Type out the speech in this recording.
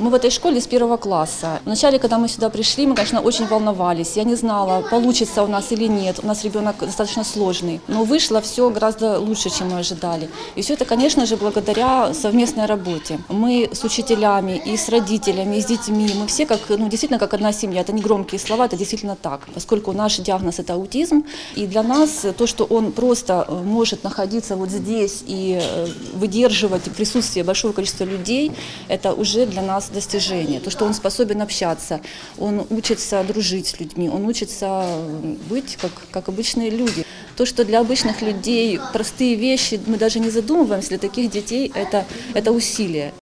Мы в этой школе с 1 класса. Вначале, когда мы сюда пришли, мы, конечно, очень волновались. Я не знала, получится у нас или нет. У нас ребенок достаточно сложный. Но вышло все гораздо лучше, чем мы ожидали. И все это, конечно же, благодаря совместной работе. Мы с учителями, и с родителями, и с детьми. Мы все действительно как одна семья. Это не громкие слова, это действительно так. Поскольку наш диагноз – это аутизм. И для нас то, что он просто может находиться вот здесь и выдерживать присутствие большого количества людей, это уже для нас достижение. То, что он способен общаться, он учится дружить с людьми, он учится быть как обычные люди. То, что для обычных людей простые вещи, мы даже не задумываемся, для таких детей это усилие.